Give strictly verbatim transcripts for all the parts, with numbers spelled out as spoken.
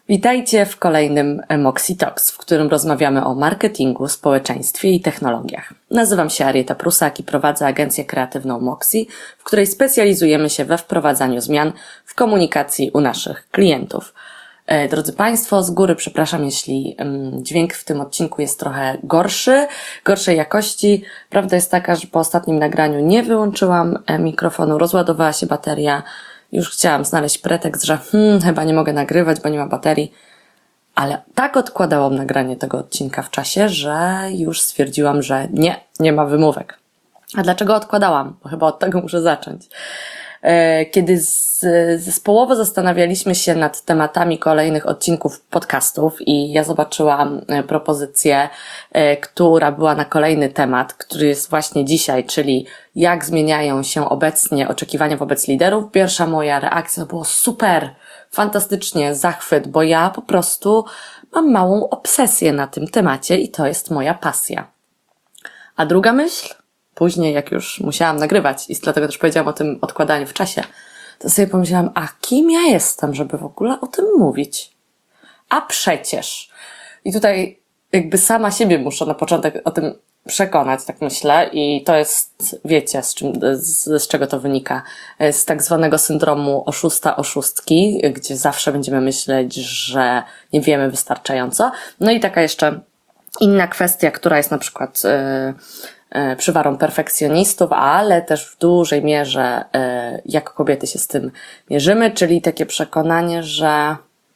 Witajcie w kolejnym Moxie Talks, w którym rozmawiamy o marketingu, społeczeństwie i technologiach. Nazywam się Arieta Prusak i prowadzę agencję kreatywną Moxie, w której specjalizujemy się we wprowadzaniu zmian w komunikacji u naszych klientów. Drodzy Państwo, z góry przepraszam, jeśli dźwięk w tym odcinku jest trochę gorszy, gorszej jakości. Prawda jest taka, że po ostatnim nagraniu nie wyłączyłam mikrofonu, rozładowała się bateria. Już chciałam znaleźć pretekst, że hmm, chyba nie mogę nagrywać, bo nie ma baterii. Ale tak odkładałam nagranie tego odcinka w czasie, że już stwierdziłam, że nie, nie ma wymówek. A dlaczego odkładałam? Bo chyba od tego muszę zacząć. Kiedy zespołowo zastanawialiśmy się nad tematami kolejnych odcinków podcastów i ja zobaczyłam propozycję, która była na kolejny temat, który jest właśnie dzisiaj, czyli jak zmieniają się obecnie oczekiwania wobec liderów. Pierwsza moja reakcja to było super, fantastycznie, zachwyt, bo ja po prostu mam małą obsesję na tym temacie i to jest moja pasja. A druga myśl? Później, jak już musiałam nagrywać i dlatego też powiedziałam o tym odkładaniu w czasie, to sobie pomyślałam, a kim ja jestem, żeby w ogóle o tym mówić? A przecież. I tutaj jakby sama siebie muszę na początek o tym przekonać, tak myślę. I to jest, wiecie, z, czym, z, z czego to wynika? Z tak zwanego syndromu oszusta, oszustki, gdzie zawsze będziemy myśleć, że nie wiemy wystarczająco. No i taka jeszcze inna kwestia, która jest na przykład Yy, przywarą perfekcjonistów, ale też w dużej mierze jako kobiety się z tym mierzymy, czyli takie przekonanie, że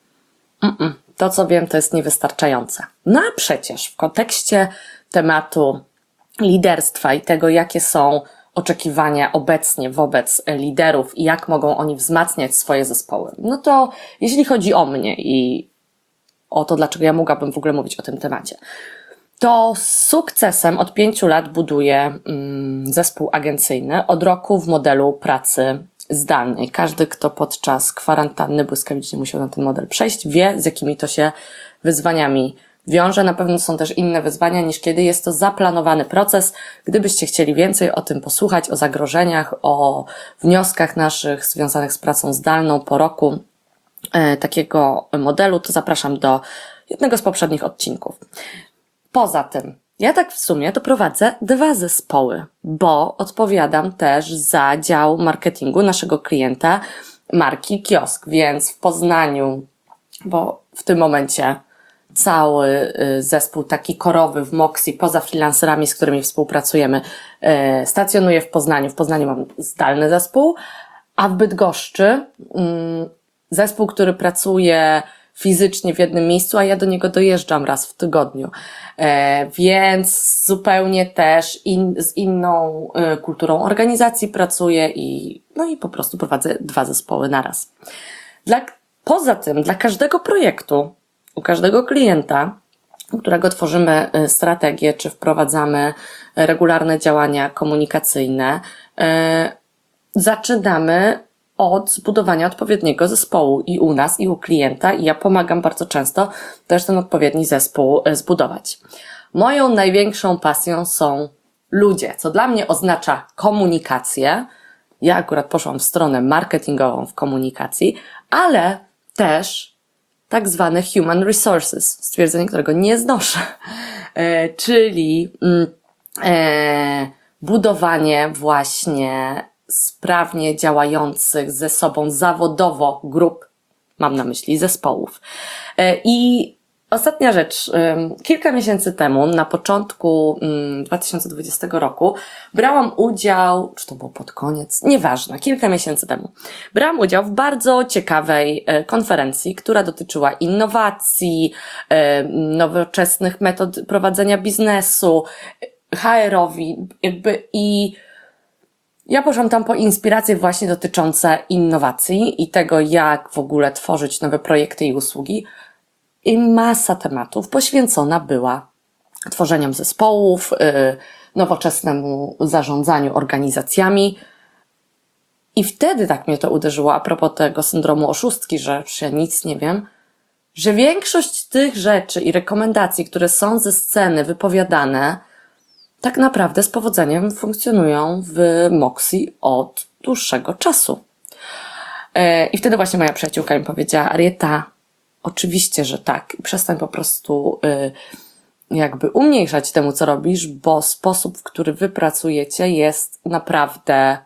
mm, to co wiem to jest niewystarczające. No a przecież w kontekście tematu liderstwa i tego jakie są oczekiwania obecnie wobec liderów i jak mogą oni wzmacniać swoje zespoły, no to jeśli chodzi o mnie i o to dlaczego ja mogłabym w ogóle mówić o tym temacie, to z sukcesem od pięciu lat buduję mm, zespół agencyjny, od roku w modelu pracy zdalnej. Każdy, kto podczas kwarantanny błyskawicznie musiał na ten model przejść, wie, z jakimi to się wyzwaniami wiąże. Na pewno są też inne wyzwania niż kiedy jest to zaplanowany proces. Gdybyście chcieli więcej o tym posłuchać, o zagrożeniach, o wnioskach naszych związanych z pracą zdalną po roku e, takiego modelu, to zapraszam do jednego z poprzednich odcinków. Poza tym, ja tak w sumie to prowadzę dwa zespoły, bo odpowiadam też za dział marketingu naszego klienta marki Kiosk, więc w Poznaniu, bo w tym momencie cały zespół taki korowy w Moxie, poza freelancerami, z którymi współpracujemy, stacjonuje w Poznaniu. W Poznaniu mam zdalny zespół, a w Bydgoszczy zespół, który pracuje fizycznie w jednym miejscu, a ja do niego dojeżdżam raz w tygodniu. E, więc zupełnie też in, z inną y, kulturą organizacji pracuję i no i po prostu prowadzę dwa zespoły naraz. Dla, poza tym, dla każdego projektu, u każdego klienta, u którego tworzymy y, strategię, czy wprowadzamy regularne działania komunikacyjne, y, zaczynamy od zbudowania odpowiedniego zespołu i u nas, i u klienta, i ja pomagam bardzo często też ten odpowiedni zespół zbudować. Moją największą pasją są ludzie, co dla mnie oznacza komunikację. Ja akurat poszłam w stronę marketingową w komunikacji, ale też tak zwane human resources, stwierdzenie, którego nie znoszę, e, czyli e, budowanie właśnie sprawnie działających ze sobą zawodowo grup, mam na myśli zespołów. I ostatnia rzecz, kilka miesięcy temu, na początku dwa tysiące dwudziestego roku, brałam udział, czy to było pod koniec, nieważne, kilka miesięcy temu, brałam udział w bardzo ciekawej konferencji, która dotyczyła innowacji, nowoczesnych metod prowadzenia biznesu, H R-owi, jakby i ja poszłam tam po inspiracje właśnie dotyczące innowacji i tego, jak w ogóle tworzyć nowe projekty i usługi. I masa tematów poświęcona była tworzeniom zespołów, yy, nowoczesnemu zarządzaniu organizacjami. I wtedy tak mnie to uderzyło a propos tego syndromu oszustki, że przecież ja nic nie wiem, że większość tych rzeczy i rekomendacji, które są ze sceny wypowiadane, tak naprawdę z powodzeniem funkcjonują w Moxie od dłuższego czasu. I wtedy właśnie moja przyjaciółka mi powiedziała: Arieta, Oczywiście, że tak. I przestań po prostu y, jakby umniejszać temu, co robisz, bo sposób, w który wy pracujecie, jest naprawdę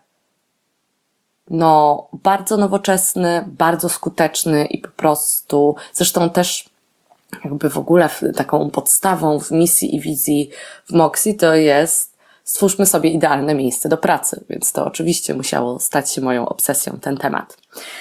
no bardzo nowoczesny, bardzo skuteczny i po prostu, zresztą też jakby w ogóle taką podstawą w misji i wizji w Moxie to jest stwórzmy sobie idealne miejsce do pracy, więc to oczywiście musiało stać się moją obsesją ten temat.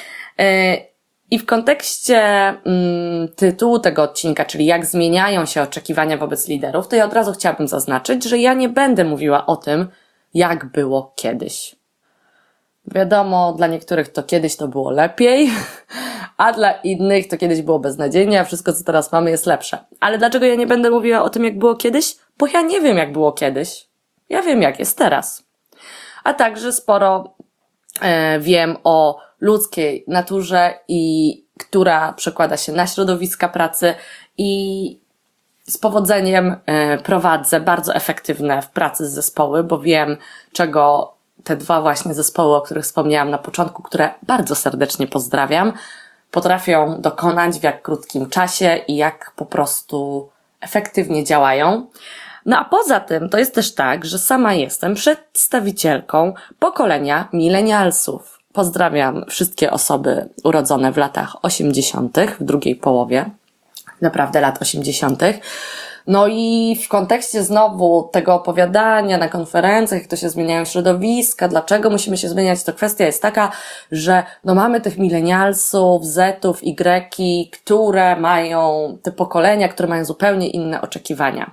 I w kontekście mm, tytułu tego odcinka, czyli jak zmieniają się oczekiwania wobec liderów, to ja od razu chciałabym zaznaczyć, że ja nie będę mówiła o tym, jak było kiedyś. Wiadomo, dla niektórych to kiedyś to było lepiej, a dla innych to kiedyś było beznadziejnie, a wszystko, co teraz mamy, jest lepsze. Ale dlaczego ja nie będę mówiła o tym, jak było kiedyś? Bo ja nie wiem, jak było kiedyś. Ja wiem, jak jest teraz. A także sporo e, wiem o ludzkiej naturze, i która przekłada się na środowiska pracy, i z powodzeniem e, prowadzę bardzo efektywne w pracy zespoły, bo wiem, czego te dwa właśnie zespoły, o których wspomniałam na początku, które bardzo serdecznie pozdrawiam, potrafią dokonać w jak krótkim czasie i jak po prostu efektywnie działają. No a poza tym to jest też tak, że sama jestem przedstawicielką pokolenia milenialsów. Pozdrawiam wszystkie osoby urodzone w latach osiemdziesiątych, w drugiej połowie, naprawdę lat osiemdziesiątych. No i w kontekście znowu tego opowiadania na konferencjach, jak to się zmieniają środowiska, dlaczego musimy się zmieniać, to kwestia jest taka, że no mamy tych milenialsów, zetów, Y, które mają, te pokolenia, które mają zupełnie inne oczekiwania.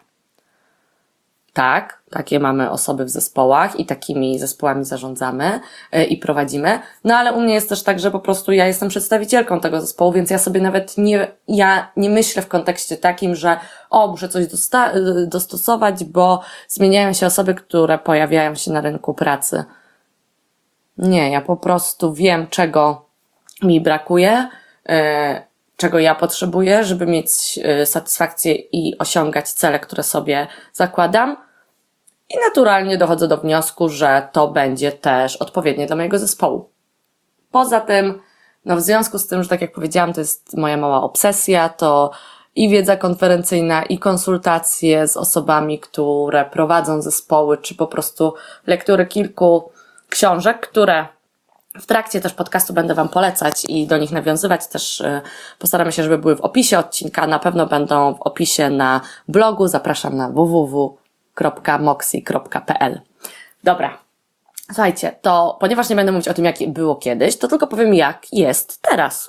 Tak, takie mamy osoby w zespołach i takimi zespołami zarządzamy yy, i prowadzimy. No ale u mnie jest też tak, że po prostu ja jestem przedstawicielką tego zespołu, więc ja sobie nawet nie, ja nie myślę w kontekście takim, że o, muszę coś dosta- dostosować, bo zmieniają się osoby, które pojawiają się na rynku pracy. Nie, ja po prostu wiem, czego mi brakuje, yy, czego ja potrzebuję, żeby mieć yy, satysfakcję i osiągać cele, które sobie zakładam. I naturalnie dochodzę do wniosku, że to będzie też odpowiednie dla mojego zespołu. Poza tym, no w związku z tym, że tak jak powiedziałam, to jest moja mała obsesja, to i wiedza konferencyjna, i konsultacje z osobami, które prowadzą zespoły, czy po prostu lektury kilku książek, które w trakcie też podcastu będę Wam polecać i do nich nawiązywać. Też postaramy się, żeby były w opisie odcinka. Na pewno będą w opisie na blogu. Zapraszam na w w w kropka moxie kropka p l. Dobra. Słuchajcie, to ponieważ nie będę mówić o tym, jak było kiedyś, to tylko powiem, jak jest teraz.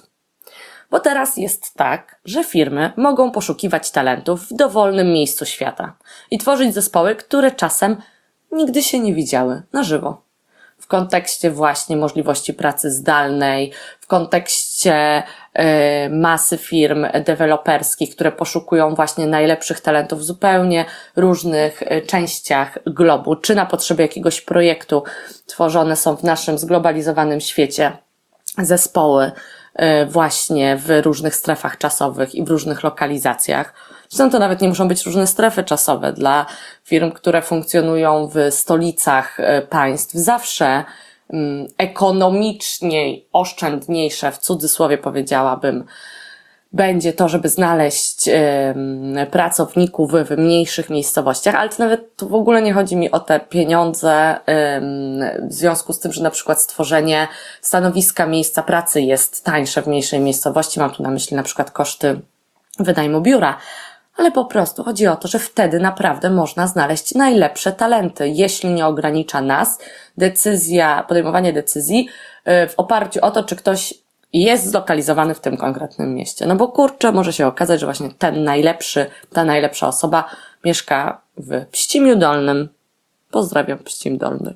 Bo teraz jest tak, że firmy mogą poszukiwać talentów w dowolnym miejscu świata i tworzyć zespoły, które czasem nigdy się nie widziały na żywo. W kontekście właśnie możliwości pracy zdalnej, w kontekście y, masy firm deweloperskich, które poszukują właśnie najlepszych talentów w zupełnie różnych y, częściach globu, czy na potrzeby jakiegoś projektu tworzone są w naszym zglobalizowanym świecie zespoły y, właśnie w różnych strefach czasowych i w różnych lokalizacjach. Zresztą to nawet nie muszą być różne strefy czasowe. Dla firm, które funkcjonują w stolicach państw, zawsze um, ekonomiczniej, oszczędniejsze, w cudzysłowie powiedziałabym, będzie to, żeby znaleźć um, pracowników w mniejszych miejscowościach, ale to nawet tu w ogóle nie chodzi mi o te pieniądze um, w związku z tym, że na przykład stworzenie stanowiska miejsca pracy jest tańsze w mniejszej miejscowości. Mam tu na myśli na przykład koszty wynajmu biura, ale po prostu chodzi o to, że wtedy naprawdę można znaleźć najlepsze talenty, jeśli nie ogranicza nas decyzja, podejmowanie decyzji w oparciu o to, czy ktoś jest zlokalizowany w tym konkretnym mieście. No bo kurczę, może się okazać, że właśnie ten najlepszy, ta najlepsza osoba mieszka w Pścimiu Dolnym. Pozdrawiam Pścim Dolny.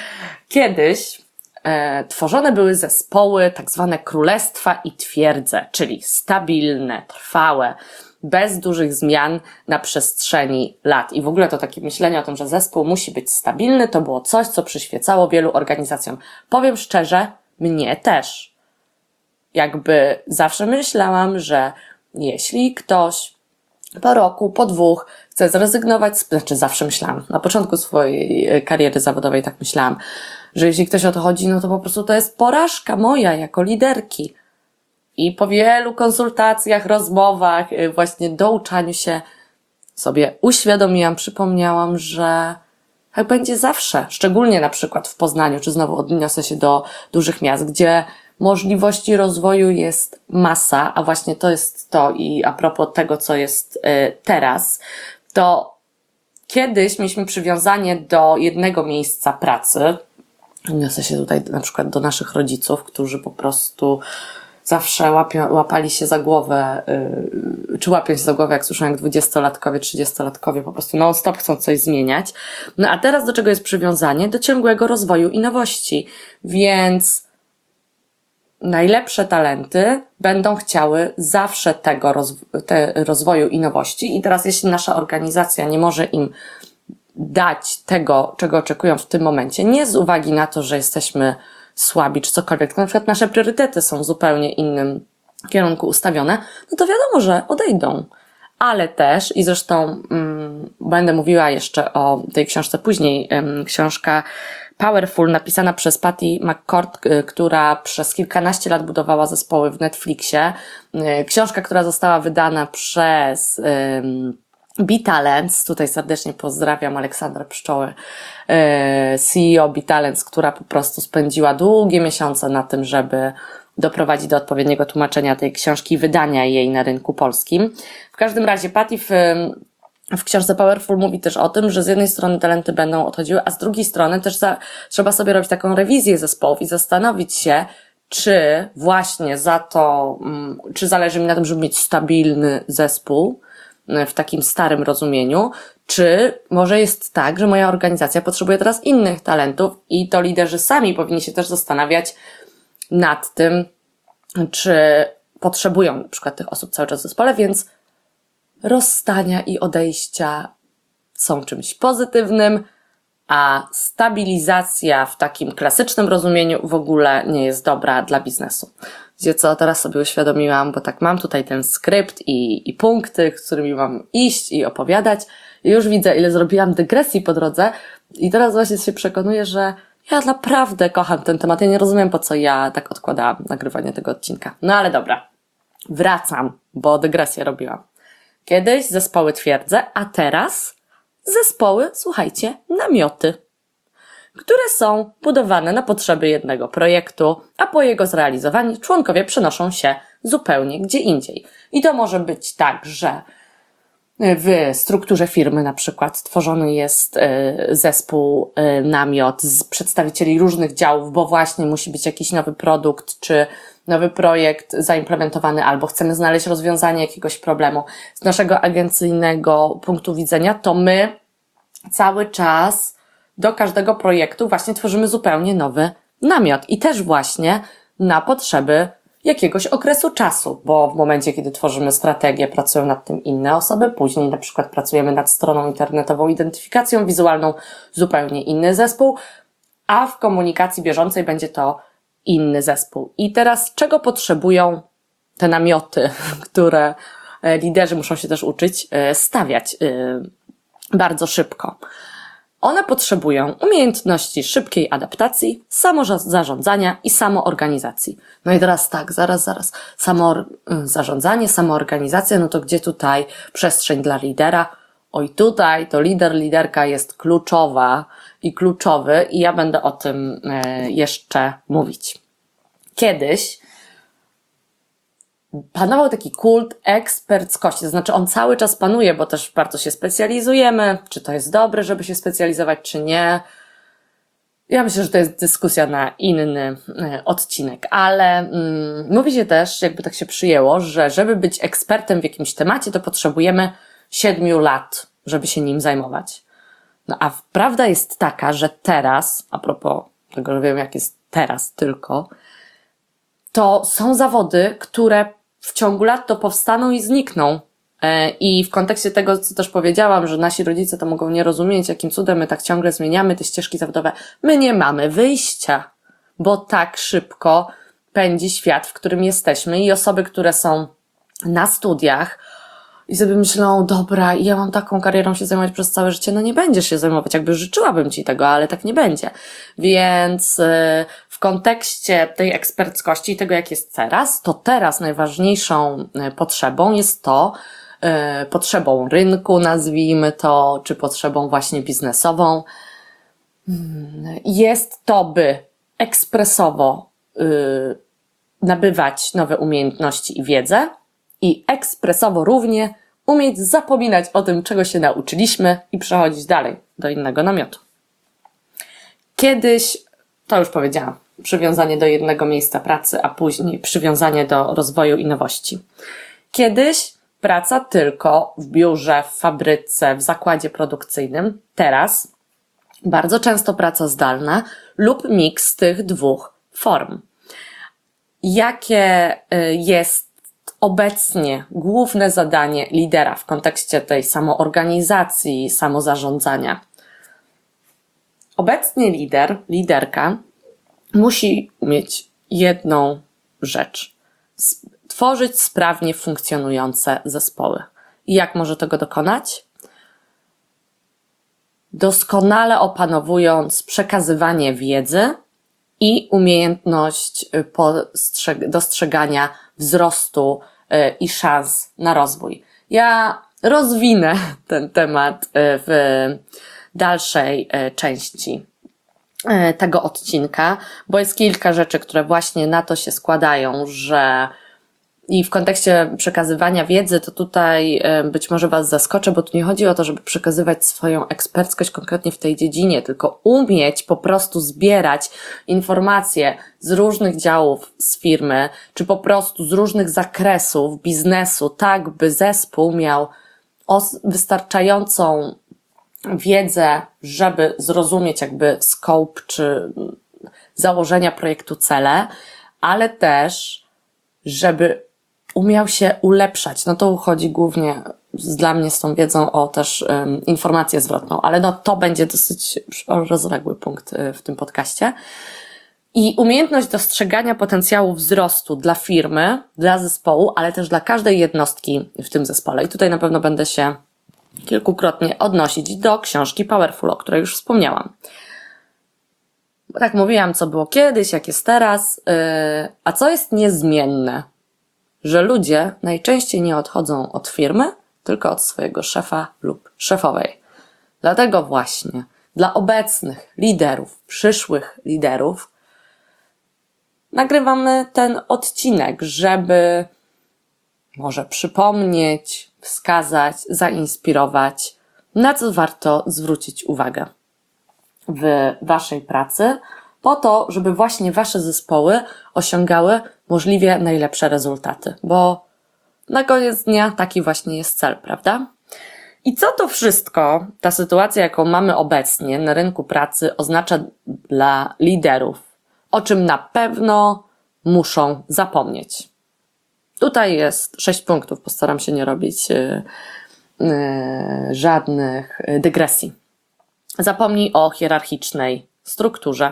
Kiedyś e, tworzone były zespoły, tak zwane królestwa i twierdze, czyli stabilne, trwałe, bez dużych zmian na przestrzeni lat. I w ogóle to takie myślenie o tym, że zespół musi być stabilny, to było coś, co przyświecało wielu organizacjom. Powiem szczerze, mnie też. Jakby zawsze myślałam, że jeśli ktoś po roku, po dwóch chce zrezygnować, znaczy zawsze myślałam, na początku swojej kariery zawodowej tak myślałam, że jeśli ktoś o to chodzi, no to po prostu to jest porażka moja jako liderki. i po wielu konsultacjach, rozmowach, właśnie douczaniu się sobie uświadomiłam, przypomniałam, że tak będzie zawsze, szczególnie na przykład w Poznaniu, czy znowu odniosę się do dużych miast, gdzie możliwości rozwoju jest masa, a właśnie to jest to i a propos tego, co jest teraz, to kiedyś mieliśmy przywiązanie do jednego miejsca pracy. Odniosę się tutaj na przykład do naszych rodziców, którzy po prostu zawsze łapią, łapali się za głowę, yy, czy łapią się za głowę, jak słyszą, jak dwudziestolatkowie, trzydziestolatkowie po prostu non-stop chcą coś zmieniać. No a teraz do czego jest przywiązanie? Do ciągłego rozwoju i nowości. Więc najlepsze talenty będą chciały zawsze tego rozw- te rozwoju i nowości. I teraz jeśli nasza organizacja nie może im dać tego, czego oczekują w tym momencie, nie z uwagi na to, że jesteśmy słabi czy cokolwiek, tylko na przykład nasze priorytety są w zupełnie innym kierunku ustawione, no to wiadomo, że odejdą. Ale też, i zresztą mm, będę mówiła jeszcze o tej książce później, ym, książka Powerful, napisana przez Patty McCord, y, która przez kilkanaście lat budowała zespoły w Netflixie. Y, książka, która została wydana przez ym, B-Talents, tutaj serdecznie pozdrawiam Aleksandrę Pszczoły, C E O B-Talents, która po prostu spędziła długie miesiące na tym, żeby doprowadzić do odpowiedniego tłumaczenia tej książki i wydania jej na rynku polskim. W każdym razie Patty w, w książce Powerful mówi też o tym, że z jednej strony talenty będą odchodziły, a z drugiej strony też za, trzeba sobie robić taką rewizję zespołów i zastanowić się, czy właśnie za to, czy zależy mi na tym, żeby mieć stabilny zespół, w takim starym rozumieniu, czy może jest tak, że moja organizacja potrzebuje teraz innych talentów i to liderzy sami powinni się też zastanawiać nad tym, czy potrzebują na przykład tych osób cały czas w zespole, więc rozstania i odejścia są czymś pozytywnym, a stabilizacja w takim klasycznym rozumieniu w ogóle nie jest dobra dla biznesu. Gdzie co, teraz sobie uświadomiłam, bo tak mam tutaj ten skrypt i, i punkty, z którymi mam iść i opowiadać. I już widzę, ile zrobiłam dygresji po drodze i teraz właśnie się przekonuję, że ja naprawdę kocham ten temat. Ja nie rozumiem, po co ja tak odkładałam nagrywanie tego odcinka. No ale dobra, wracam, bo dygresję robiłam. Kiedyś zespoły twierdze, a teraz zespoły, słuchajcie, namioty, które są budowane na potrzeby jednego projektu, a po jego zrealizowaniu członkowie przenoszą się zupełnie gdzie indziej. I to może być tak, że w strukturze firmy na przykład stworzony jest zespół namiot z przedstawicieli różnych działów, bo właśnie musi być jakiś nowy produkt czy nowy projekt zaimplementowany, albo chcemy znaleźć rozwiązanie jakiegoś problemu. Z naszego agencyjnego punktu widzenia to my cały czas do każdego projektu właśnie tworzymy zupełnie nowy namiot i też właśnie na potrzeby jakiegoś okresu czasu, bo w momencie, kiedy tworzymy strategię, pracują nad tym inne osoby, później na przykład pracujemy nad stroną internetową, identyfikacją wizualną, zupełnie inny zespół, a w komunikacji bieżącej będzie to inny zespół. I teraz czego potrzebują te namioty, które liderzy muszą się też uczyć stawiać bardzo szybko? One potrzebują umiejętności szybkiej adaptacji, samozarządzania i samoorganizacji. No i teraz tak, zaraz, zaraz. Samozarządzanie, samoorganizacja, no to gdzie tutaj przestrzeń dla lidera? Oj, tutaj to lider, liderka jest kluczowa i kluczowy i ja będę o tym jeszcze mówić. Kiedyś panował taki kult eksperckości, to znaczy on cały czas panuje, bo też bardzo się specjalizujemy, czy to jest dobre, żeby się specjalizować, czy nie. Ja myślę, że to jest dyskusja na inny odcinek, ale mm, mówi się też, jakby tak się przyjęło, że żeby być ekspertem w jakimś temacie, to potrzebujemy siedmiu lat, żeby się nim zajmować. No a prawda jest taka, że teraz, a propos tego, że wiem jak jest teraz tylko, to są zawody, które w ciągu lat to powstaną i znikną. I w kontekście tego, co też powiedziałam, że nasi rodzice to mogą nie rozumieć, jakim cudem my tak ciągle zmieniamy te ścieżki zawodowe. My nie mamy wyjścia, bo tak szybko pędzi świat, w którym jesteśmy i osoby, które są na studiach i sobie myślą, dobra, ja mam taką karierą się zajmować przez całe życie, no nie będziesz się zajmować, jakby życzyłabym ci tego, ale tak nie będzie. Więc w w kontekście tej eksperckości i tego, jak jest teraz, to teraz najważniejszą potrzebą jest to, yy, potrzebą rynku, nazwijmy to, czy potrzebą właśnie biznesową, jest to, by ekspresowo yy, nabywać nowe umiejętności i wiedzę i ekspresowo równie umieć zapominać o tym, czego się nauczyliśmy i przechodzić dalej do innego namiotu. Kiedyś, to już powiedziałam, przywiązanie do jednego miejsca pracy, a później przywiązanie do rozwoju i nowości. Kiedyś praca tylko w biurze, w fabryce, w zakładzie produkcyjnym. Teraz bardzo często praca zdalna lub miks tych dwóch form. Jakie jest obecnie główne zadanie lidera w kontekście tej samoorganizacji, samozarządzania? Obecnie lider, liderka musi mieć jedną rzecz. Tworzyć sprawnie funkcjonujące zespoły. I jak może tego dokonać? Doskonale opanowując przekazywanie wiedzy i umiejętność dostrzegania wzrostu i szans na rozwój. Ja rozwinę ten temat w dalszej części tego odcinka, bo jest kilka rzeczy, które właśnie na to się składają, że i w kontekście przekazywania wiedzy, to tutaj być może Was zaskoczę, bo tu nie chodzi o to, żeby przekazywać swoją eksperckość konkretnie w tej dziedzinie, tylko umieć po prostu zbierać informacje z różnych działów z firmy, czy po prostu z różnych zakresów biznesu, tak by zespół miał wystarczającą wiedzę, żeby zrozumieć jakby scope czy założenia projektu, cele, ale też, żeby umiał się ulepszać. No to chodzi głównie z, dla mnie z tą wiedzą o też um, informację zwrotną, ale no to będzie dosyć rozległy punkt w tym podcaście. I umiejętność dostrzegania potencjału wzrostu dla firmy, dla zespołu, ale też dla każdej jednostki w tym zespole. I tutaj na pewno będę się kilkukrotnie odnosić do książki Powerful, o której już wspomniałam. Bo tak mówiłam, co było kiedyś, jak jest teraz, yy, a co jest niezmienne? Że ludzie najczęściej nie odchodzą od firmy, tylko od swojego szefa lub szefowej. Dlatego właśnie dla obecnych liderów, przyszłych liderów nagrywamy ten odcinek, żeby może przypomnieć, wskazać, zainspirować, na co warto zwrócić uwagę w Waszej pracy, po to, żeby właśnie Wasze zespoły osiągały możliwie najlepsze rezultaty, bo na koniec dnia taki właśnie jest cel, prawda? I co to wszystko, ta sytuacja, jaką mamy obecnie na rynku pracy, oznacza dla liderów, o czym na pewno muszą zapomnieć? Tutaj jest sześć punktów, postaram się nie robić yy, yy, żadnych dygresji. Zapomnij o hierarchicznej strukturze,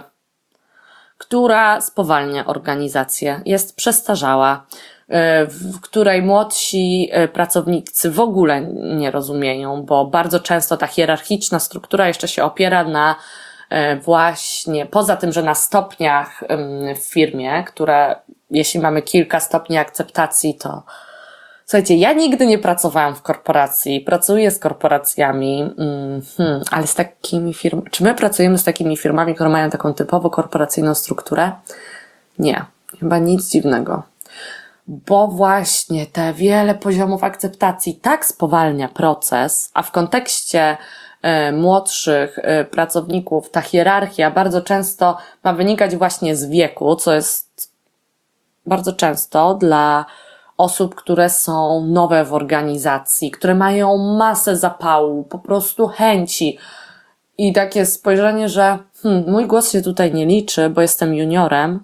która spowalnia organizację, jest przestarzała, w której młodsi pracownicy w ogóle nie rozumieją, bo bardzo często ta hierarchiczna struktura jeszcze się opiera na właśnie, poza tym, że na stopniach w firmie, które jeśli mamy kilka stopni akceptacji, to słuchajcie, ja nigdy nie pracowałam w korporacji, pracuję z korporacjami, hmm, ale z takimi firmami, czy my pracujemy z takimi firmami, które mają taką typowo korporacyjną strukturę? Nie, chyba nic dziwnego. Bo właśnie te wiele poziomów akceptacji tak spowalnia proces, a w kontekście e, młodszych e, pracowników ta hierarchia bardzo często ma wynikać właśnie z wieku, co jest bardzo często dla osób, które są nowe w organizacji, które mają masę zapału, po prostu chęci i takie spojrzenie, że hmm, mój głos się tutaj nie liczy, bo jestem juniorem.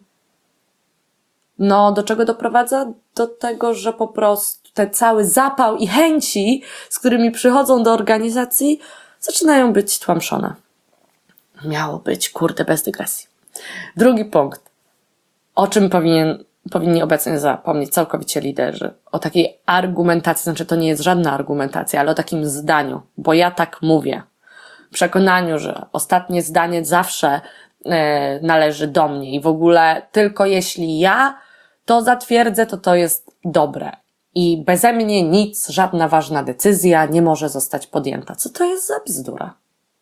No, do czego doprowadza? Do tego, że po prostu ten cały zapał i chęci, z którymi przychodzą do organizacji, zaczynają być tłamszone. Miało być, kurde, bez dygresji. Drugi punkt. O czym powinien powinni obecnie zapomnieć całkowicie liderzy, o takiej argumentacji, znaczy to nie jest żadna argumentacja, ale o takim zdaniu, bo ja tak mówię. W przekonaniu, że ostatnie zdanie zawsze e, należy do mnie i w ogóle tylko jeśli ja to zatwierdzę, to to jest dobre. I beze mnie nic, żadna ważna decyzja nie może zostać podjęta. Co to jest za bzdura?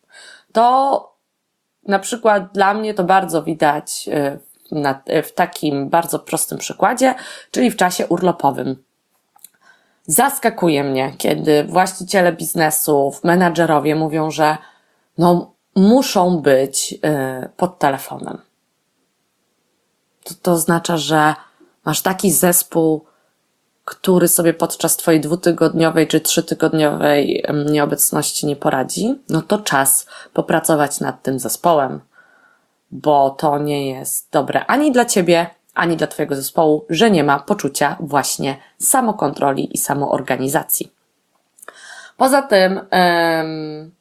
To na przykład dla mnie to bardzo widać na, w takim bardzo prostym przykładzie, czyli w czasie urlopowym. Zaskakuje mnie, kiedy właściciele biznesów, menadżerowie mówią, że no muszą być pod telefonem. To, to oznacza, że masz taki zespół, który sobie podczas twojej dwutygodniowej czy trzytygodniowej nieobecności nie poradzi, no to czas popracować nad tym zespołem, bo to nie jest dobre ani dla ciebie, ani dla twojego zespołu, że nie ma poczucia właśnie samokontroli i samoorganizacji. Poza tym ym,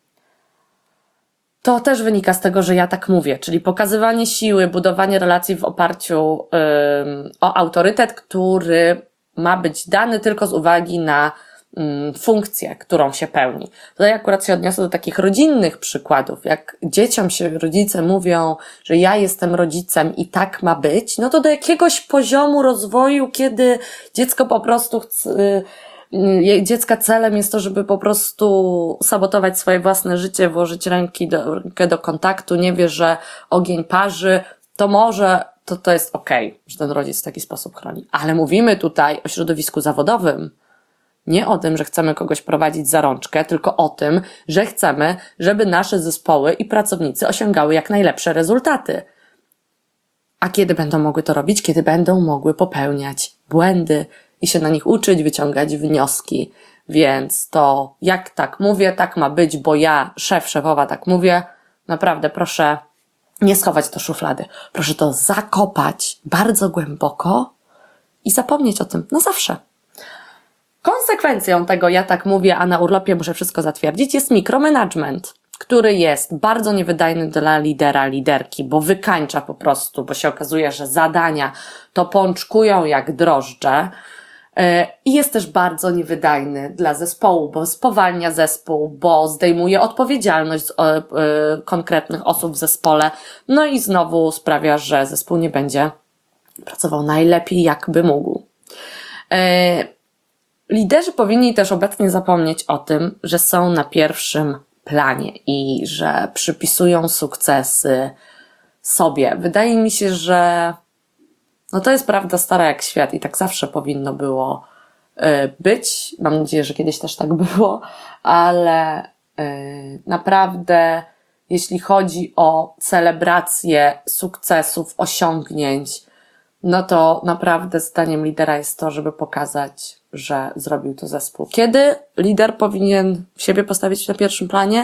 to też wynika z tego, że ja tak mówię, czyli pokazywanie siły, budowanie relacji w oparciu ym, o autorytet, który ma być dany tylko z uwagi na mm, funkcję, którą się pełni. Tutaj akurat się odniosę do takich rodzinnych przykładów. Jak dzieciom się rodzice mówią, że ja jestem rodzicem i tak ma być, no to do jakiegoś poziomu rozwoju, kiedy dziecko po prostu chce, y, dziecka celem jest to, żeby po prostu sabotować swoje własne życie, włożyć ręki do, rękę do kontaktu, nie wie, że ogień parzy, to może to to jest okej, że ten rodzic w taki sposób chroni. Ale mówimy tutaj o środowisku zawodowym. Nie o tym, że chcemy kogoś prowadzić za rączkę, tylko o tym, że chcemy, żeby nasze zespoły i pracownicy osiągały jak najlepsze rezultaty. A kiedy będą mogły to robić? Kiedy będą mogły popełniać błędy i się na nich uczyć, wyciągać wnioski. Więc to jak tak mówię, tak ma być, bo ja, szef, szefowa tak mówię, naprawdę proszę nie schować do szuflady. Proszę to zakopać bardzo głęboko i zapomnieć o tym na zawsze. Konsekwencją tego, ja tak mówię, a na urlopie muszę wszystko zatwierdzić, jest mikromanagement, który jest bardzo niewydajny dla lidera, liderki, bo wykańcza po prostu, bo się okazuje, że zadania to pączkują jak drożdże. I jest też bardzo niewydajny dla zespołu, bo spowalnia zespół, bo zdejmuje odpowiedzialność z konkretnych osób w zespole, no i znowu sprawia, że zespół nie będzie pracował najlepiej, jakby mógł. Liderzy powinni też obecnie zapomnieć o tym, że są na pierwszym planie i że przypisują sukcesy sobie. Wydaje mi się, że no to jest prawda stara jak świat i tak zawsze powinno było być. Mam nadzieję, że kiedyś też tak było, ale naprawdę jeśli chodzi o celebrację sukcesów, osiągnięć, no to naprawdę zdaniem lidera jest to, żeby pokazać, że zrobił to zespół. Kiedy lider powinien siebie postawić na pierwszym planie?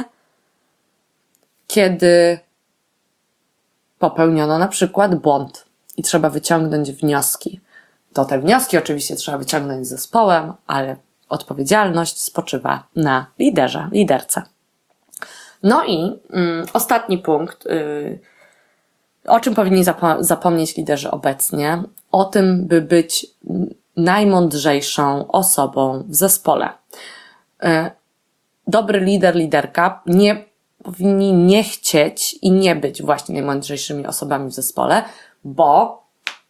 Kiedy popełniono na przykład błąd i trzeba wyciągnąć wnioski. To te wnioski oczywiście trzeba wyciągnąć z zespołem, ale odpowiedzialność spoczywa na liderze, liderce. No i mm, ostatni punkt, yy, o czym powinni zapo- zapomnieć liderzy obecnie, o tym, by być najmądrzejszą osobą w zespole. Yy, dobry lider, liderka nie powinni nie chcieć i nie być właśnie najmądrzejszymi osobami w zespole, bo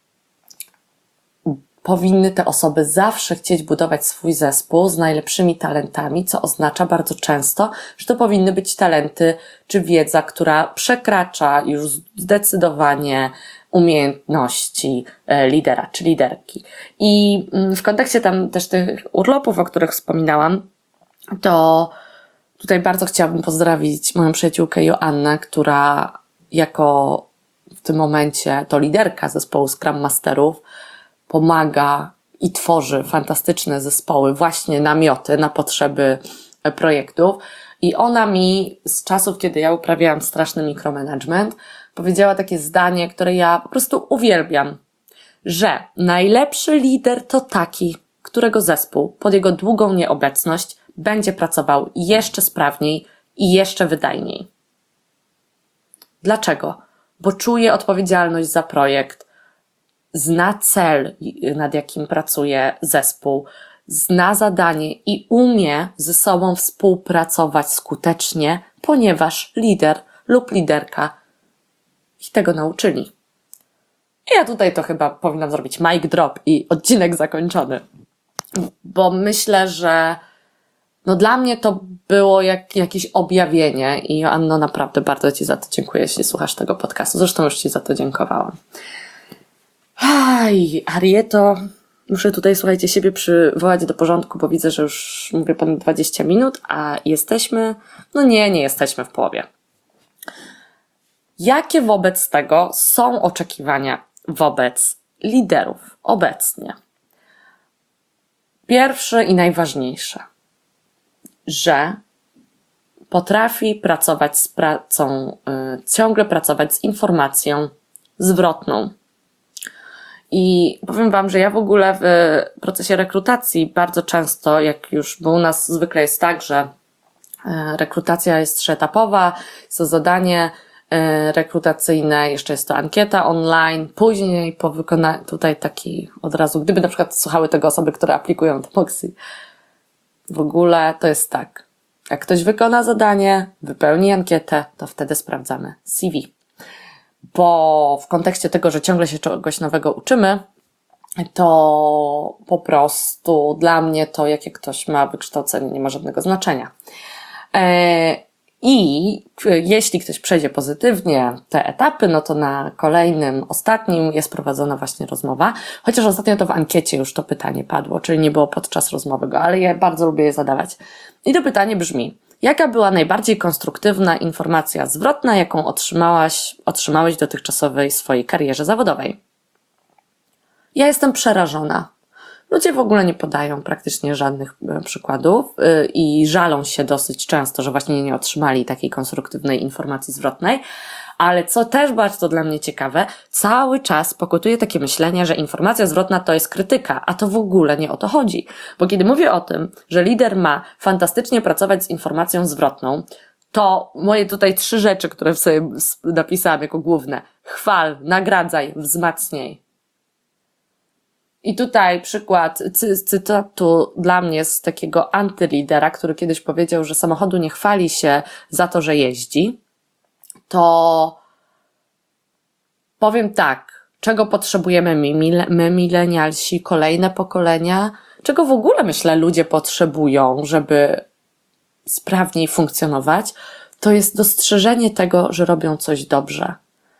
powinny te osoby zawsze chcieć budować swój zespół z najlepszymi talentami, co oznacza bardzo często, że to powinny być talenty czy wiedza, która przekracza już zdecydowanie umiejętności lidera czy liderki. I w kontekście tam też tych urlopów, o których wspominałam, to tutaj bardzo chciałabym pozdrowić moją przyjaciółkę Joannę, która jako w tym momencie to liderka zespołu Scrum Masterów pomaga i tworzy fantastyczne zespoły, właśnie namioty na potrzeby projektów. I ona mi z czasów, kiedy ja uprawiałam straszny mikromanagement, powiedziała takie zdanie, które ja po prostu uwielbiam, że najlepszy lider to taki, którego zespół pod jego długą nieobecność będzie pracował jeszcze sprawniej i jeszcze wydajniej. Dlaczego? Bo czuje odpowiedzialność za projekt, zna cel, nad jakim pracuje zespół, zna zadanie i umie ze sobą współpracować skutecznie, ponieważ lider lub liderka ich tego nauczyli. I ja tutaj to chyba powinnam zrobić mic drop i odcinek zakończony. Bo myślę, że no dla mnie to było jak, jakieś objawienie i Joanno, naprawdę bardzo Ci za to dziękuję, jeśli słuchasz tego podcastu. Zresztą już Ci za to dziękowałam. Aj, Arieto, muszę tutaj, słuchajcie, siebie przywołać do porządku, bo widzę, że już mówię ponad dwadzieścia minut, a jesteśmy, no nie, nie jesteśmy w połowie. Jakie wobec tego są oczekiwania wobec liderów obecnie? Pierwsze i najważniejsze, że potrafi pracować z pracą, yy, ciągle pracować z informacją zwrotną. I powiem Wam, że ja w ogóle w procesie rekrutacji bardzo często, jak już, bo u nas zwykle jest tak, że rekrutacja jest trzyetapowa, jest to zadanie rekrutacyjne, jeszcze jest to ankieta online, później po wykonaniu, tutaj taki od razu, gdyby na przykład słuchały tego osoby, które aplikują do Moxie, w ogóle to jest tak, jak ktoś wykona zadanie, wypełni ankietę, to wtedy sprawdzamy C V. Bo w kontekście tego, że ciągle się czegoś nowego uczymy, to po prostu dla mnie to, jakie ktoś ma wykształcenie, nie ma żadnego znaczenia. I jeśli ktoś przejdzie pozytywnie te etapy, no to na kolejnym, ostatnim jest prowadzona właśnie rozmowa. Chociaż ostatnio to w ankiecie już to pytanie padło, czyli nie było podczas rozmowy go, ale ja bardzo lubię je zadawać. I to pytanie brzmi: jaka była najbardziej konstruktywna informacja zwrotna, jaką otrzymałaś, otrzymałeś w dotychczasowej swojej karierze zawodowej? Ja jestem przerażona. Ludzie w ogóle nie podają praktycznie żadnych przykładów yy, i żalą się dosyć często, że właśnie nie otrzymali takiej konstruktywnej informacji zwrotnej. Ale co też bardzo dla mnie ciekawe, cały czas pokutuje takie myślenie, że informacja zwrotna to jest krytyka, a to w ogóle nie o to chodzi. Bo kiedy mówię o tym, że lider ma fantastycznie pracować z informacją zwrotną, to moje tutaj trzy rzeczy, które sobie napisałam jako główne: chwal, nagradzaj, wzmacniaj. I tutaj przykład cy- cytatu dla mnie z takiego antylidera, który kiedyś powiedział, że samochodu nie chwali się za to, że jeździ. To powiem tak, czego potrzebujemy my, my milenialsi, kolejne pokolenia, czego w ogóle myślę ludzie potrzebują, żeby sprawniej funkcjonować, to jest dostrzeżenie tego, że robią coś dobrze.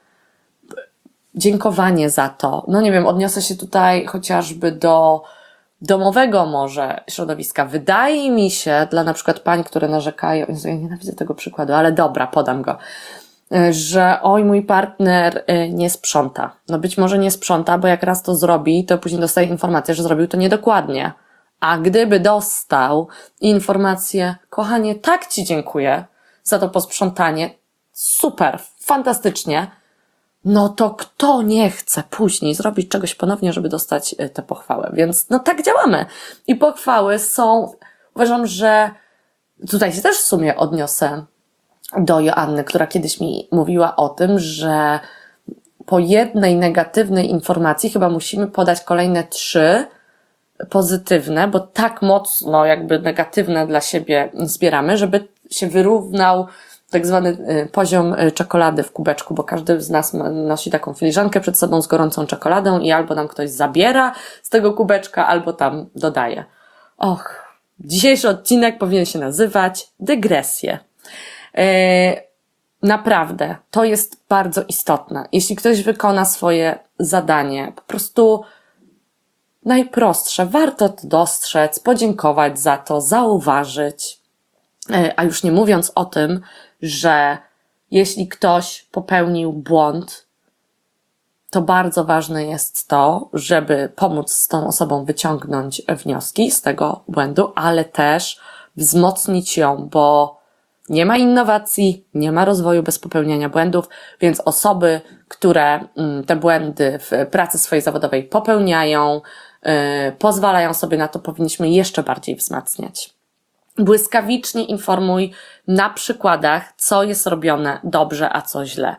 Dziękowanie za to. No nie wiem, odniosę się tutaj chociażby do domowego może środowiska. Wydaje mi się, dla na przykład pań, które narzekają, ja nienawidzę tego przykładu, ale dobra, podam go, że oj, mój partner nie sprząta. No być może nie sprząta, bo jak raz to zrobi, to później dostaje informację, że zrobił to niedokładnie. A gdyby dostał informację: kochanie, tak Ci dziękuję za to posprzątanie, super, fantastycznie, no to kto nie chce później zrobić czegoś ponownie, żeby dostać tę pochwałę. Więc no tak działamy. I pochwały są, uważam, że tutaj się też w sumie odniosę do Joanny, która kiedyś mi mówiła o tym, że po jednej negatywnej informacji chyba musimy podać kolejne trzy pozytywne, bo tak mocno jakby negatywne dla siebie zbieramy, żeby się wyrównał tak zwany poziom czekolady w kubeczku, bo każdy z nas nosi taką filiżankę przed sobą z gorącą czekoladą i albo nam ktoś zabiera z tego kubeczka, albo tam dodaje. Och, dzisiejszy odcinek powinien się nazywać dygresje. Yy, naprawdę, to jest bardzo istotne. Jeśli ktoś wykona swoje zadanie, po prostu najprostsze, warto to dostrzec, podziękować za to, zauważyć. Yy, a już nie mówiąc o tym, że jeśli ktoś popełnił błąd, to bardzo ważne jest to, żeby pomóc z tą osobą wyciągnąć wnioski z tego błędu, ale też wzmocnić ją, bo nie ma innowacji, nie ma rozwoju bez popełniania błędów, więc osoby, które te błędy w pracy swojej zawodowej popełniają, yy, pozwalają sobie na to, powinniśmy jeszcze bardziej wzmacniać. Błyskawicznie informuj na przykładach, co jest robione dobrze, a co źle.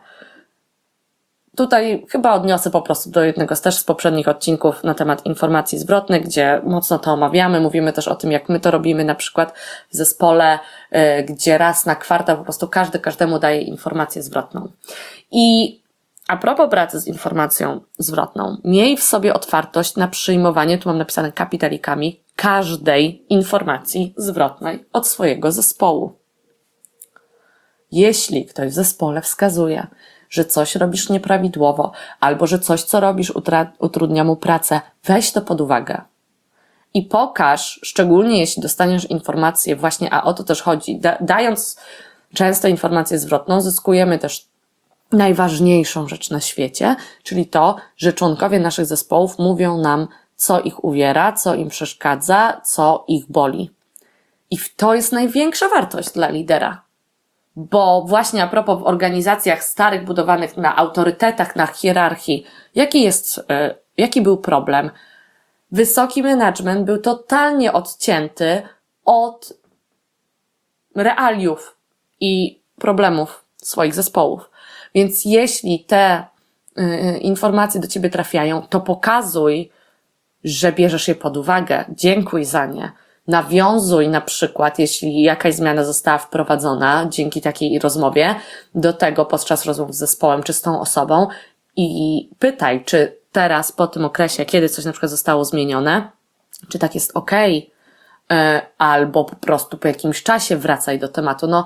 Tutaj chyba odniosę po prostu do jednego z też z poprzednich odcinków na temat informacji zwrotnych, gdzie mocno to omawiamy. Mówimy też o tym, jak my to robimy na przykład w zespole, yy, gdzie raz na kwartał po prostu każdy każdemu daje informację zwrotną. I A propos pracy z informacją zwrotną, miej w sobie otwartość na przyjmowanie, tu mam napisane kapitalikami, każdej informacji zwrotnej od swojego zespołu. Jeśli ktoś w zespole wskazuje, że coś robisz nieprawidłowo, albo że coś, co robisz, utrudnia mu pracę, weź to pod uwagę. I pokaż, szczególnie jeśli dostaniesz informację właśnie, a o to też chodzi, da, dając często informację zwrotną, zyskujemy też najważniejszą rzecz na świecie, czyli to, że członkowie naszych zespołów mówią nam, co ich uwiera, co im przeszkadza, co ich boli. I to jest największa wartość dla lidera. Bo właśnie a propos w organizacjach starych, budowanych na autorytetach, na hierarchii, jaki jest, jaki był problem? Wysoki management był totalnie odcięty od realiów i problemów swoich zespołów. Więc jeśli te y, informacje do ciebie trafiają, to pokazuj, że bierzesz je pod uwagę, dziękuj za nie. Nawiązuj na przykład, jeśli jakaś zmiana została wprowadzona dzięki takiej rozmowie, do tego podczas rozmów z zespołem czy z tą osobą i pytaj, czy teraz po tym okresie, kiedy coś na przykład zostało zmienione, czy tak jest okej, okay, albo po prostu po jakimś czasie wracaj do tematu. No,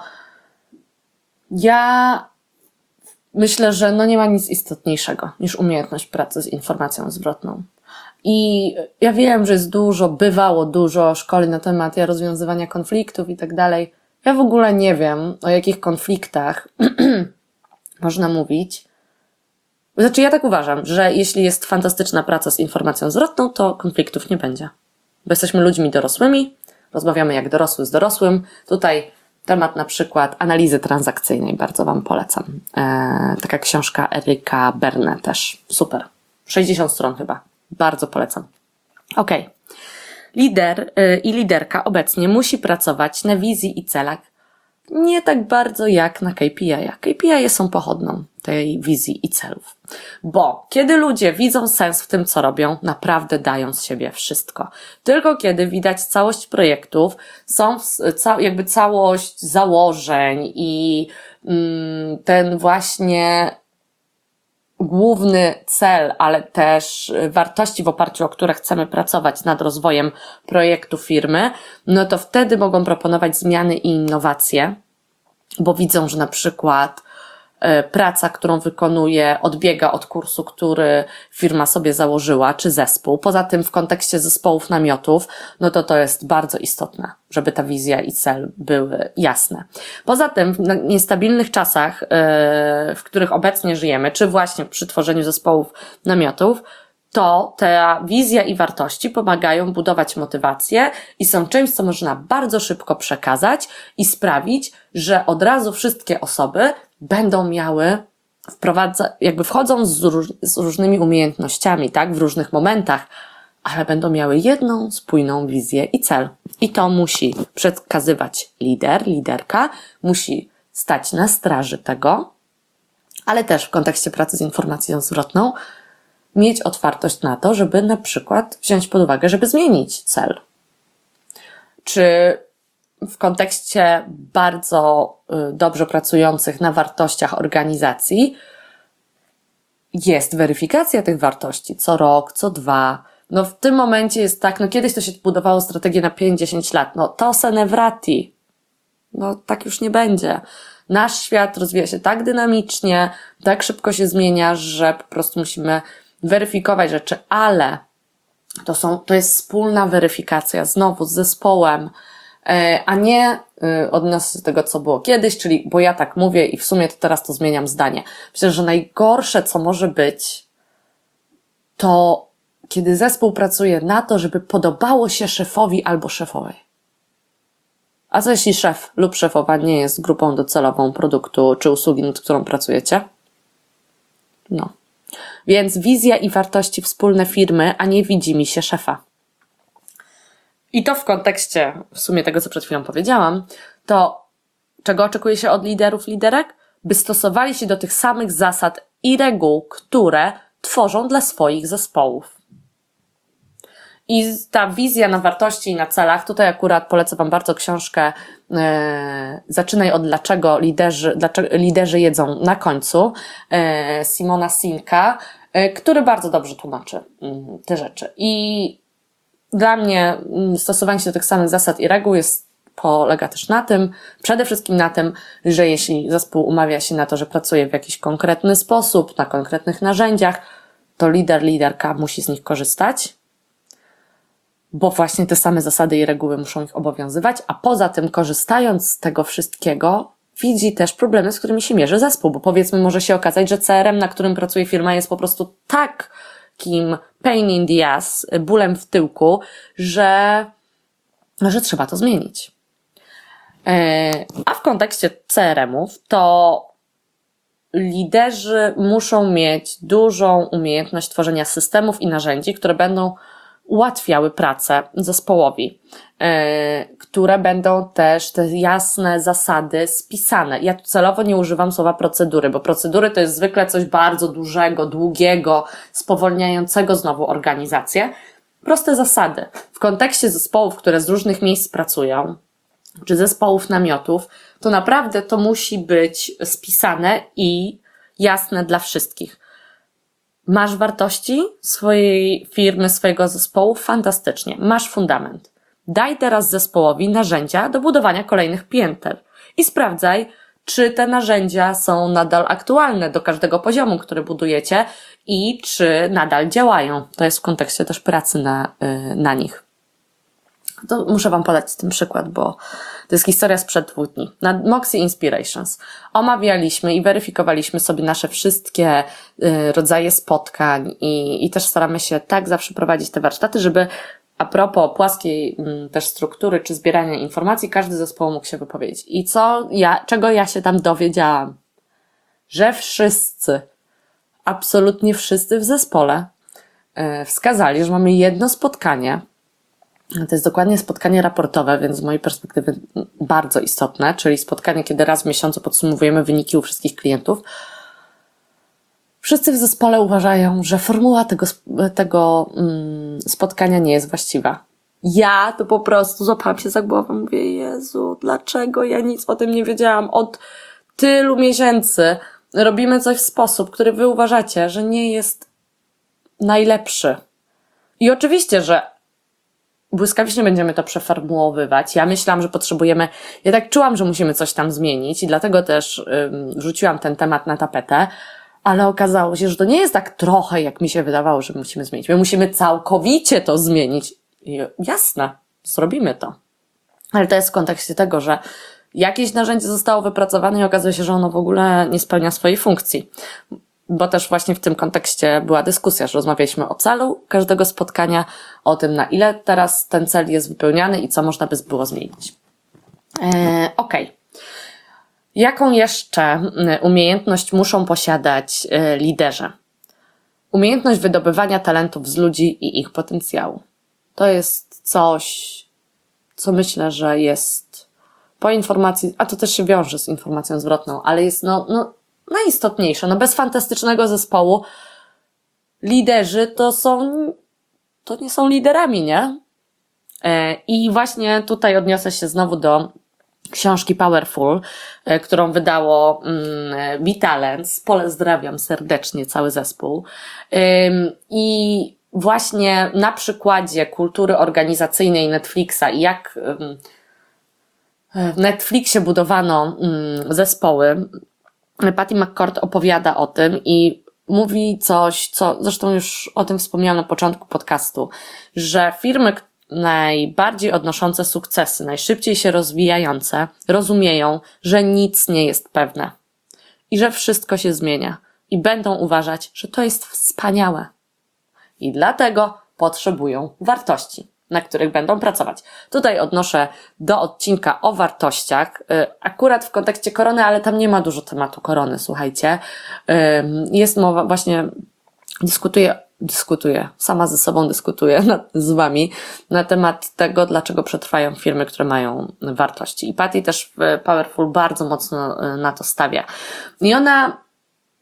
ja myślę, że no nie ma nic istotniejszego niż umiejętność pracy z informacją zwrotną. I ja wiem, że jest dużo, bywało dużo szkoleń na temat rozwiązywania konfliktów i tak dalej. Ja w ogóle nie wiem, o jakich konfliktach można mówić. Znaczy ja tak uważam, że jeśli jest fantastyczna praca z informacją zwrotną, to konfliktów nie będzie. Bo jesteśmy ludźmi dorosłymi, rozmawiamy jak dorosły z dorosłym. Tutaj temat na przykład analizy transakcyjnej bardzo wam polecam. Eee, taka książka Eryka Berne też. Super. sześćdziesiąt stron chyba. Bardzo polecam. Okej. Okay. Lider yy, i liderka obecnie musi pracować na wizji i celach nie tak bardzo jak na K P I. K P I są pochodną tej wizji i celów. Bo kiedy ludzie widzą sens w tym, co robią, naprawdę dają z siebie wszystko. Tylko kiedy widać całość projektów, są ca- jakby całość założeń i mm, ten właśnie główny cel, ale też wartości, w oparciu o które chcemy pracować nad rozwojem projektu firmy, no to wtedy mogą proponować zmiany i innowacje, bo widzą, że na przykład praca, którą wykonuje, odbiega od kursu, który firma sobie założyła, czy zespół. Poza tym w kontekście zespołów namiotów, no to to jest bardzo istotne, żeby ta wizja i cel były jasne. Poza tym w niestabilnych czasach, w których obecnie żyjemy, czy właśnie przy tworzeniu zespołów namiotów, to ta wizja i wartości pomagają budować motywację i są czymś, co można bardzo szybko przekazać i sprawić, że od razu wszystkie osoby będą miały, wprowadza, jakby wchodzą z, róż, z różnymi umiejętnościami, tak, w różnych momentach, ale będą miały jedną spójną wizję i cel. I to musi przekazywać lider, liderka, musi stać na straży tego, ale też w kontekście pracy z informacją zwrotną mieć otwartość na to, żeby na przykład wziąć pod uwagę, żeby zmienić cel. Czy w kontekście bardzo dobrze pracujących na wartościach organizacji jest weryfikacja tych wartości co rok, co dwa. No w tym momencie jest tak, no kiedyś to się budowało strategię na pięć dziesięć lat, no to se ne vrati. No tak już nie będzie. Nasz świat rozwija się tak dynamicznie, tak szybko się zmienia, że po prostu musimy weryfikować rzeczy, ale to są, to jest wspólna weryfikacja znowu z zespołem, a nie odniosę do tego, co było kiedyś, czyli bo ja tak mówię i w sumie to teraz to zmieniam zdanie. Myślę, że najgorsze, co może być, to kiedy zespół pracuje na to, żeby podobało się szefowi albo szefowej. A co jeśli szef lub szefowa nie jest grupą docelową produktu czy usługi, nad którą pracujecie? No. Więc wizja i wartości wspólne firmy, a nie widzi mi się szefa. I to w kontekście w sumie tego, co przed chwilą powiedziałam, to czego oczekuje się od liderów, liderek? By stosowali się do tych samych zasad i reguł, które tworzą dla swoich zespołów. I ta wizja na wartości i na celach, tutaj akurat polecę Wam bardzo książkę e, Zaczynaj od dlaczego liderzy, dlaczego liderzy jedzą na końcu, e, Simona Sinka, e, który bardzo dobrze tłumaczy m, te rzeczy. I dla mnie m, stosowanie się do tych samych zasad i reguł jest, polega też na tym, przede wszystkim na tym, że jeśli zespół umawia się na to, że pracuje w jakiś konkretny sposób, na konkretnych narzędziach, to lider, liderka musi z nich korzystać, bo właśnie te same zasady i reguły muszą ich obowiązywać, a poza tym, korzystając z tego wszystkiego, widzi też problemy, z którymi się mierzy zespół, bo powiedzmy może się okazać, że C R M, na którym pracuje firma, jest po prostu takim pain in the ass, bólem w tyłku, że, że trzeba to zmienić. A w kontekście C R M-ów to liderzy muszą mieć dużą umiejętność tworzenia systemów i narzędzi, które będą ułatwiały pracę zespołowi, yy, które będą też te jasne zasady spisane. Ja tu celowo nie używam słowa procedury, bo procedury to jest zwykle coś bardzo dużego, długiego, spowolniającego znowu organizację. Proste zasady. W kontekście zespołów, które z różnych miejsc pracują, czy zespołów namiotów, to naprawdę to musi być spisane i jasne dla wszystkich. Masz wartości swojej firmy, swojego zespołu? Fantastycznie. Masz fundament. Daj teraz zespołowi narzędzia do budowania kolejnych pięter i sprawdzaj, czy te narzędzia są nadal aktualne do każdego poziomu, który budujecie i czy nadal działają. To jest w kontekście też pracy na, yy, na nich. To muszę Wam podać ten przykład, bo to jest historia sprzed dwóch dni. Na Moxie Inspirations omawialiśmy i weryfikowaliśmy sobie nasze wszystkie y, rodzaje spotkań i, i też staramy się tak zawsze prowadzić te warsztaty, żeby a propos płaskiej y, też struktury czy zbierania informacji, każdy zespół mógł się wypowiedzieć. I co ja, czego ja się tam dowiedziałam? Że wszyscy, absolutnie wszyscy w zespole y, wskazali, że mamy jedno spotkanie. To jest dokładnie spotkanie raportowe, więc z mojej perspektywy bardzo istotne, czyli spotkanie, kiedy raz w miesiącu podsumowujemy wyniki u wszystkich klientów. Wszyscy w zespole uważają, że formuła tego, tego mm, spotkania nie jest właściwa. Ja to po prostu złapałam się za głowę, mówię, Jezu, dlaczego ja nic o tym nie wiedziałam? Od tylu miesięcy robimy coś w sposób, który wy uważacie, że nie jest najlepszy. I oczywiście, że błyskawicznie będziemy to przeformułowywać. Ja myślałam, że potrzebujemy, ja tak czułam, że musimy coś tam zmienić i dlatego też ym, rzuciłam ten temat na tapetę, ale okazało się, że to nie jest tak trochę, jak mi się wydawało, że musimy zmienić. My musimy całkowicie to zmienić. I jasne, zrobimy to. Ale to jest w kontekście tego, że jakieś narzędzie zostało wypracowane i okazuje się, że ono w ogóle nie spełnia swojej funkcji. Bo też właśnie w tym kontekście była dyskusja, że rozmawialiśmy o celu każdego spotkania, o tym, na ile teraz ten cel jest wypełniany i co można by było zmienić. Eee, Okej. Okay. Jaką jeszcze umiejętność muszą posiadać liderzy? Umiejętność wydobywania talentów z ludzi i ich potencjału. To jest coś, co myślę, że jest po informacji, a to też się wiąże z informacją zwrotną, ale jest no, no najistotniejsze. No bez fantastycznego zespołu liderzy to są, to nie są liderami, nie? I właśnie tutaj odniosę się znowu do książki Powerful, którą wydało BeTalents. Pozdrawiam serdecznie cały zespół. I właśnie na przykładzie kultury organizacyjnej Netflixa i jak w Netflixie budowano zespoły, Patty McCord opowiada o tym i mówi coś, co zresztą już o tym wspomniałam na początku podcastu, że firmy najbardziej odnoszące sukcesy, najszybciej się rozwijające, rozumieją, że nic nie jest pewne i że wszystko się zmienia i będą uważać, że to jest wspaniałe. I dlatego potrzebują wartości, na których będą pracować. Tutaj odnoszę do odcinka o wartościach, akurat w kontekście korony, ale tam nie ma dużo tematu korony, słuchajcie. Jest mowa, właśnie dyskutuję, dyskutuję, sama ze sobą dyskutuję z wami na temat tego, dlaczego przetrwają firmy, które mają wartości. I Patty też w Powerful bardzo mocno na to stawia. I ona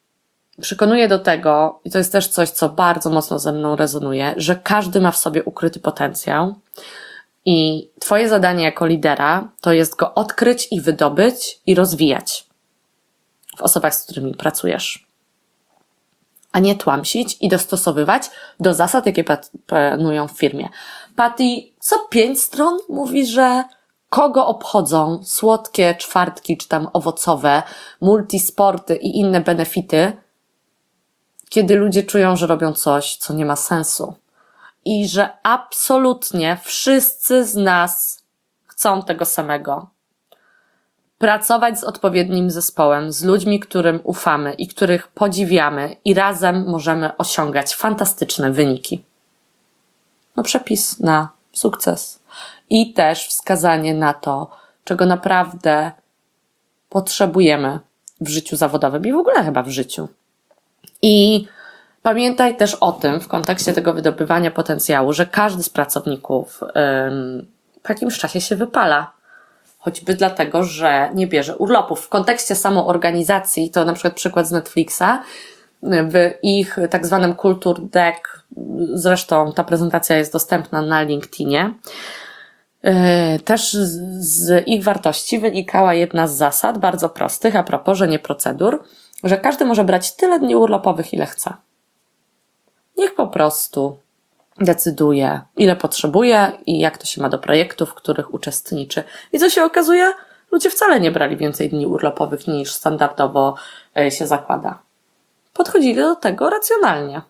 przekonuję do tego, i to jest też coś, co bardzo mocno ze mną rezonuje, że każdy ma w sobie ukryty potencjał i twoje zadanie jako lidera to jest go odkryć i wydobyć i rozwijać w osobach, z którymi pracujesz, a nie tłamsić i dostosowywać do zasad, jakie panują w firmie. Patty co pięć stron mówi, że kogo obchodzą słodkie czwartki, czy tam owocowe, multisporty i inne benefity, kiedy ludzie czują, że robią coś, co nie ma sensu. I że absolutnie wszyscy z nas chcą tego samego. Pracować z odpowiednim zespołem, z ludźmi, którym ufamy i których podziwiamy i razem możemy osiągać fantastyczne wyniki. No przepis na sukces. I też wskazanie na to, czego naprawdę potrzebujemy w życiu zawodowym i w ogóle chyba w życiu. I pamiętaj też o tym w kontekście tego wydobywania potencjału, że każdy z pracowników ym, po jakimś czasie się wypala. Choćby dlatego, że nie bierze urlopów. W kontekście samoorganizacji, to na przykład przykład z Netflixa, w ich tak zwanym Culture Deck, zresztą ta prezentacja jest dostępna na LinkedInie, też z ich wartości wynikała jedna z zasad, bardzo prostych, a propos, że nie procedur, że każdy może brać tyle dni urlopowych, ile chce. Niech po prostu decyduje, ile potrzebuje i jak to się ma do projektów, w których uczestniczy. I co się okazuje? Ludzie wcale nie brali więcej dni urlopowych niż standardowo się zakłada. Podchodzili do tego racjonalnie.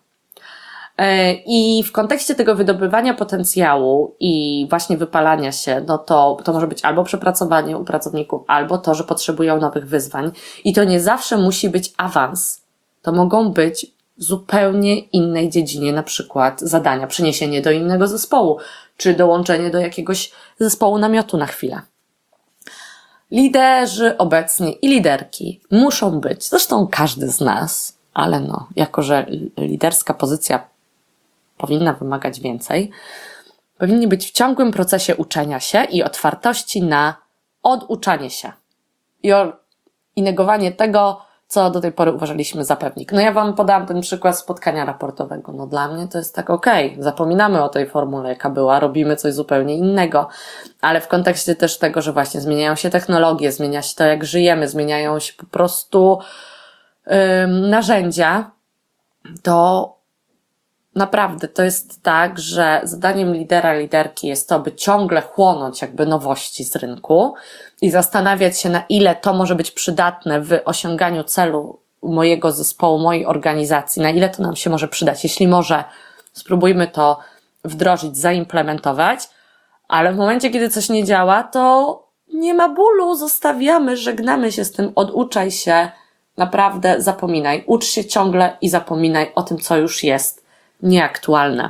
I w kontekście tego wydobywania potencjału i właśnie wypalania się, no to, to może być albo przepracowanie u pracowników, albo to, że potrzebują nowych wyzwań. I to nie zawsze musi być awans. To mogą być w zupełnie innej dziedzinie, na przykład zadania, przeniesienie do innego zespołu, czy dołączenie do jakiegoś zespołu namiotu na chwilę. Liderzy obecnie i liderki muszą być, zresztą każdy z nas, ale no, jako że liderska pozycja powinna wymagać więcej, powinni być w ciągłym procesie uczenia się i otwartości na oduczanie się i, o, i negowanie tego, co do tej pory uważaliśmy za pewnik. No ja wam podałam ten przykład spotkania raportowego. No dla mnie to jest tak okej, okay. Zapominamy o tej formule, jaka była, robimy coś zupełnie innego, ale w kontekście też tego, że właśnie zmieniają się technologie, zmienia się to, jak żyjemy, zmieniają się po prostu ym, narzędzia, to naprawdę to jest tak, że zadaniem lidera, liderki jest to, by ciągle chłonąć jakby nowości z rynku i zastanawiać się, na ile to może być przydatne w osiąganiu celu mojego zespołu, mojej organizacji, na ile to nam się może przydać. Jeśli może, spróbujmy to wdrożyć, zaimplementować, ale w momencie, kiedy coś nie działa, to nie ma bólu, zostawiamy, żegnamy się z tym, oduczaj się, naprawdę zapominaj, ucz się ciągle i zapominaj o tym, co już jest nieaktualne.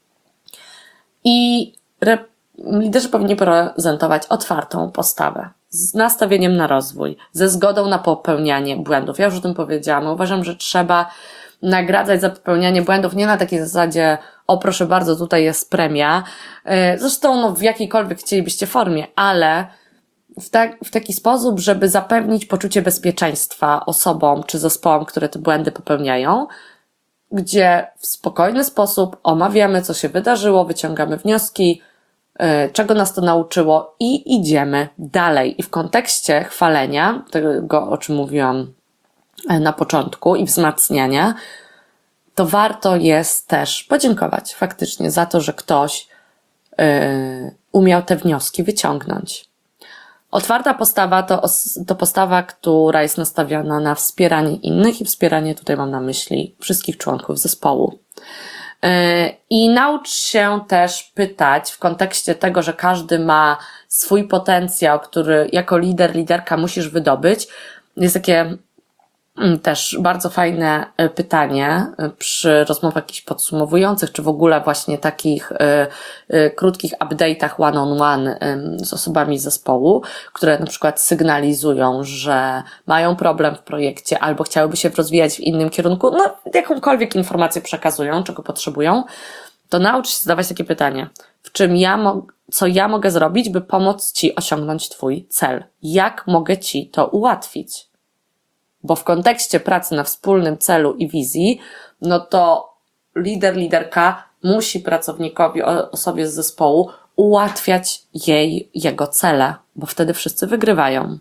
I rep- liderzy powinni prezentować otwartą postawę, z nastawieniem na rozwój, ze zgodą na popełnianie błędów. Ja już o tym powiedziałam. Uważam, że trzeba nagradzać za popełnianie błędów nie na takiej zasadzie, o proszę bardzo, tutaj jest premia. Zresztą no, w jakiejkolwiek chcielibyście formie, ale w, tak, w taki sposób, żeby zapewnić poczucie bezpieczeństwa osobom czy zespołom, które te błędy popełniają, gdzie w spokojny sposób omawiamy, co się wydarzyło, wyciągamy wnioski, czego nas to nauczyło i idziemy dalej. I w kontekście chwalenia, tego o czym mówiłam na początku, i wzmacniania, to warto jest też podziękować faktycznie za to, że ktoś yy, umiał te wnioski wyciągnąć. Otwarta postawa to, to postawa, która jest nastawiona na wspieranie innych i wspieranie, tutaj mam na myśli, wszystkich członków zespołu. I naucz się też pytać w kontekście tego, że każdy ma swój potencjał, który jako lider, liderka musisz wydobyć. Jest takie też bardzo fajne pytanie przy rozmowach jakichś podsumowujących, czy w ogóle właśnie takich y, y, krótkich update'ach one-on-one y, z osobami z zespołu, które na przykład sygnalizują, że mają problem w projekcie albo chciałyby się rozwijać w innym kierunku, no jakąkolwiek informację przekazują, czego potrzebują, to naucz się zadawać takie pytanie. W czym ja mo- co ja mogę zrobić, by pomóc Ci osiągnąć Twój cel? Jak mogę Ci to ułatwić? Bo w kontekście pracy na wspólnym celu i wizji, no to lider, liderka musi pracownikowi, osobie z zespołu ułatwiać jej, jego cele, bo wtedy wszyscy wygrywają.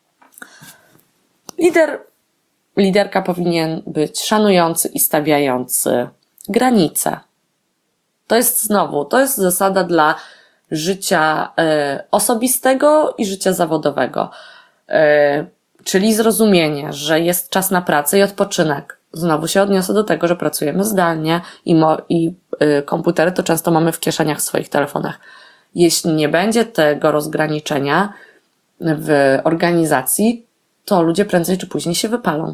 Lider, liderka powinien być szanujący i stawiający granice. To jest znowu, to jest zasada dla życia y, osobistego i życia zawodowego. Y, czyli zrozumienie, że jest czas na pracę i odpoczynek. Znowu się odniosę do tego, że pracujemy zdalnie i, mo, i y, komputery to często mamy w kieszeniach w swoich telefonach. Jeśli nie będzie tego rozgraniczenia w organizacji, to ludzie prędzej czy później się wypalą.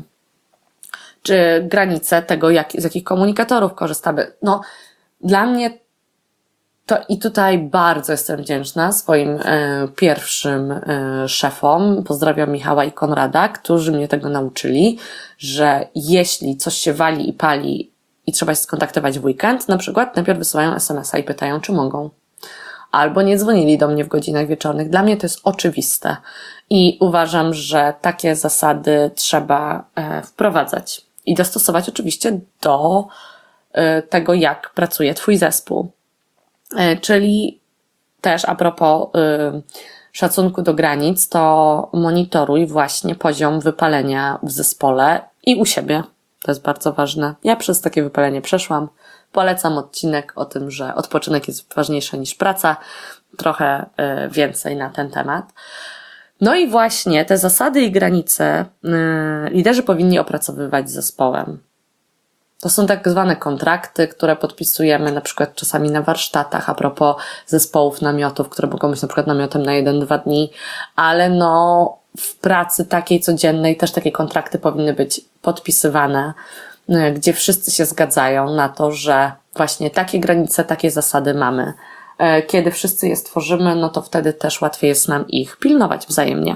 Czy granice tego, jak, z jakich komunikatorów korzystamy. No, dla mnie to i tutaj bardzo jestem wdzięczna swoim e, pierwszym e, szefom, pozdrawiam Michała i Konrada, którzy mnie tego nauczyli, że jeśli coś się wali i pali i trzeba się skontaktować w weekend, na przykład najpierw wysyłają es em es a i pytają, czy mogą. Albo nie dzwonili do mnie w godzinach wieczornych. Dla mnie to jest oczywiste i uważam, że takie zasady trzeba e, wprowadzać i dostosować oczywiście do e, tego, jak pracuje twój zespół. Czyli też a propos y, szacunku do granic, to monitoruj właśnie poziom wypalenia w zespole i u siebie. To jest bardzo ważne. Ja przez takie wypalenie przeszłam. Polecam odcinek o tym, że odpoczynek jest ważniejszy niż praca. Trochę y, więcej na ten temat. No i właśnie te zasady i granice y, liderzy powinni opracowywać z zespołem. To są tak zwane kontrakty, które podpisujemy na przykład czasami na warsztatach a propos zespołów namiotów, które mogą być na przykład namiotem na jeden, dwa dni, ale no w pracy takiej codziennej też takie kontrakty powinny być podpisywane, gdzie wszyscy się zgadzają na to, że właśnie takie granice, takie zasady mamy. Kiedy wszyscy je stworzymy, no to wtedy też łatwiej jest nam ich pilnować wzajemnie.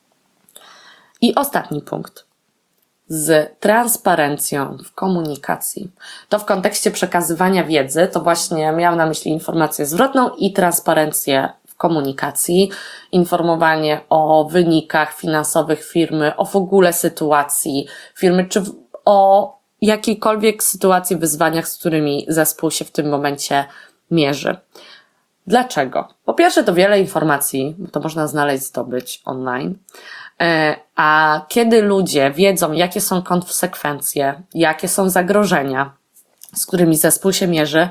I ostatni punkt. Z transparencją w komunikacji. To w kontekście przekazywania wiedzy, to właśnie miałam na myśli informację zwrotną i transparencję w komunikacji, informowanie o wynikach finansowych firmy, o w ogóle sytuacji firmy, czy o jakiejkolwiek sytuacji, wyzwaniach, z którymi zespół się w tym momencie mierzy. Dlaczego? Po pierwsze, to wiele informacji, to można znaleźć, zdobyć online. A kiedy ludzie wiedzą, jakie są konsekwencje, jakie są zagrożenia, z którymi zespół się mierzy,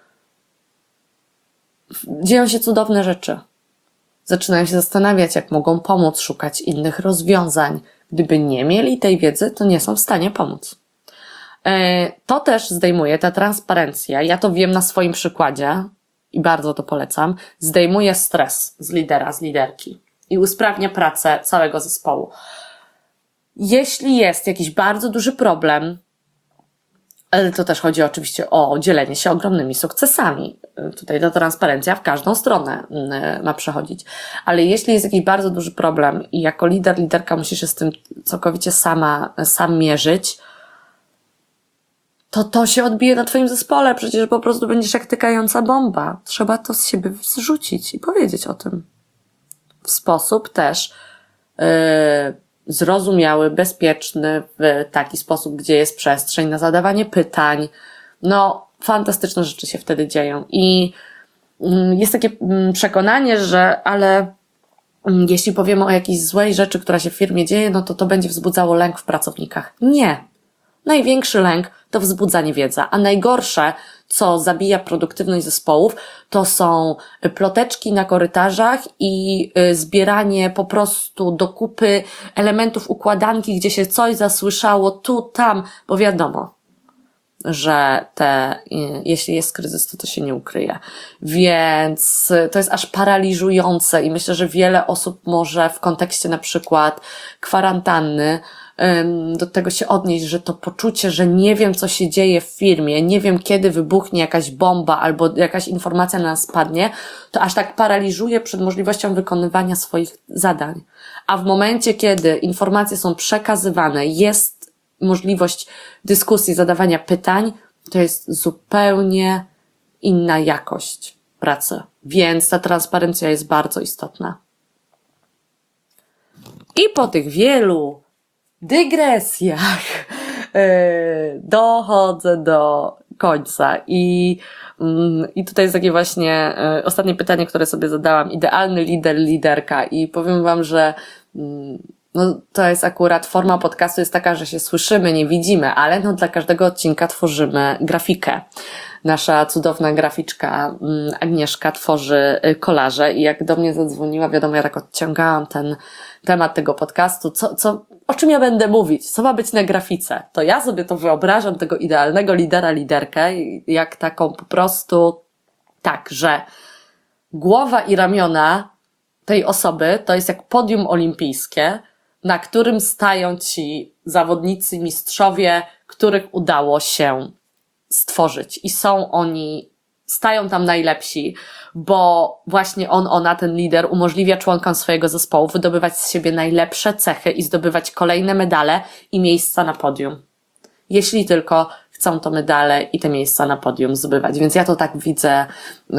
dzieją się cudowne rzeczy. Zaczynają się zastanawiać, jak mogą pomóc, szukać innych rozwiązań. Gdyby nie mieli tej wiedzy, to nie są w stanie pomóc. To też zdejmuje ta transparencja. Ja to wiem na swoim przykładzie i bardzo to polecam. Zdejmuje stres z lidera, z liderki. I usprawnia pracę całego zespołu. Jeśli jest jakiś bardzo duży problem, ale to też chodzi oczywiście o dzielenie się ogromnymi sukcesami. Tutaj ta transparencja w każdą stronę ma przechodzić. Ale jeśli jest jakiś bardzo duży problem i jako lider, liderka musisz się z tym całkowicie sama, sam mierzyć, to to się odbije na twoim zespole. Przecież po prostu będziesz jak tykająca bomba. Trzeba to z siebie zrzucić i powiedzieć o tym. W sposób też yy, zrozumiały, bezpieczny, w taki sposób, gdzie jest przestrzeń na zadawanie pytań. No, fantastyczne rzeczy się wtedy dzieją. I yy, jest takie yy, przekonanie, że ale yy, jeśli powiemy o jakiejś złej rzeczy, która się w firmie dzieje, no to to będzie wzbudzało lęk w pracownikach. Nie. Największy lęk to wzbudzanie wiedzy, a najgorsze, co zabija produktywność zespołów, to są ploteczki na korytarzach i zbieranie po prostu do kupy elementów układanki, gdzie się coś zasłyszało tu, tam, bo wiadomo, że te, jeśli jest kryzys, to to się nie ukryje. Więc to jest aż paraliżujące i myślę, że wiele osób może w kontekście na przykład kwarantanny do tego się odnieść, że to poczucie, że nie wiem, co się dzieje w firmie, nie wiem, kiedy wybuchnie jakaś bomba albo jakaś informacja na nas spadnie, to aż tak paraliżuje przed możliwością wykonywania swoich zadań. A w momencie, kiedy informacje są przekazywane, jest możliwość dyskusji, zadawania pytań, to jest zupełnie inna jakość pracy. Więc ta transparencja jest bardzo istotna. I po tych wielu dygresjach yy, dochodzę do końca i, yy, i tutaj jest takie właśnie yy, ostatnie pytanie, które sobie zadałam. Idealny lider, liderka i powiem wam, że yy, no to jest akurat forma podcastu jest taka, że się słyszymy, nie widzimy, ale no dla każdego odcinka tworzymy grafikę. Nasza cudowna graficzka Agnieszka tworzy kolaże i jak do mnie zadzwoniła, wiadomo, ja tak odciągałam ten temat tego podcastu, co, co, o czym ja będę mówić, co ma być na grafice. To ja sobie to wyobrażam, tego idealnego lidera, liderkę, jak taką po prostu tak, że głowa i ramiona tej osoby to jest jak podium olimpijskie, na którym stają ci zawodnicy, mistrzowie, których udało się stworzyć i są oni, stają tam najlepsi, bo właśnie on, ona, ten lider umożliwia członkom swojego zespołu wydobywać z siebie najlepsze cechy i zdobywać kolejne medale i miejsca na podium. Jeśli tylko chcą to medale i te miejsca na podium zdobywać. Więc ja to tak widzę, yy,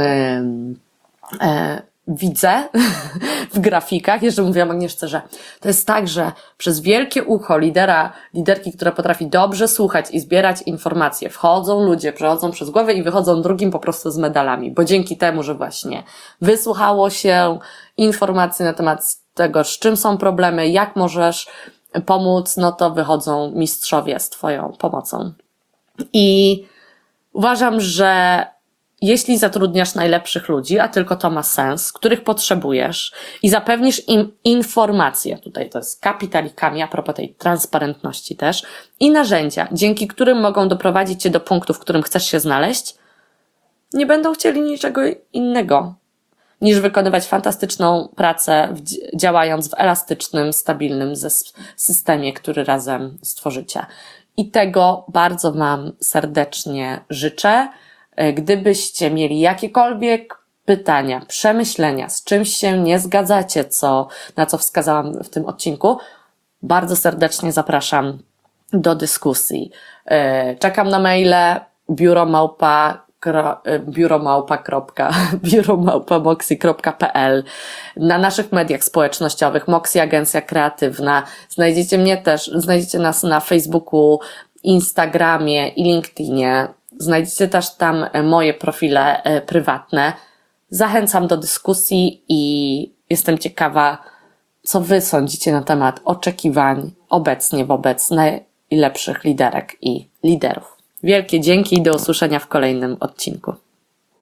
yy, widzę w grafikach. Jeszcze mówiłam Agnieszce, że to jest tak, że przez wielkie ucho lidera, liderki, która potrafi dobrze słuchać i zbierać informacje, wchodzą ludzie, przechodzą przez głowę i wychodzą drugim po prostu z medalami, bo dzięki temu, że właśnie wysłuchało się informacji na temat tego, z czym są problemy, jak możesz pomóc, no to wychodzą mistrzowie z twoją pomocą. I uważam, że jeśli zatrudniasz najlepszych ludzi, a tylko to ma sens, których potrzebujesz i zapewnisz im informacje, tutaj to jest kapitalikami, a propos tej transparentności też, i narzędzia, dzięki którym mogą doprowadzić cię do punktu, w którym chcesz się znaleźć, nie będą chcieli niczego innego, niż wykonywać fantastyczną pracę, w, działając w elastycznym, stabilnym zes- systemie, który razem stworzycie. I tego bardzo wam serdecznie życzę. Gdybyście mieli jakiekolwiek pytania, przemyślenia, z czymś się nie zgadzacie, co, na co wskazałam w tym odcinku, bardzo serdecznie zapraszam do dyskusji. Czekam na maile biuromałpa biuromałpa biuromałpa moxie kropka p l, na naszych mediach społecznościowych Moxie Agencja Kreatywna. Znajdziecie mnie też, znajdziecie nas na Facebooku, Instagramie i LinkedInie. Znajdziecie też tam moje profile prywatne. Zachęcam do dyskusji i jestem ciekawa, co wy sądzicie na temat oczekiwań obecnie wobec najlepszych liderek i liderów. Wielkie dzięki i do usłyszenia w kolejnym odcinku.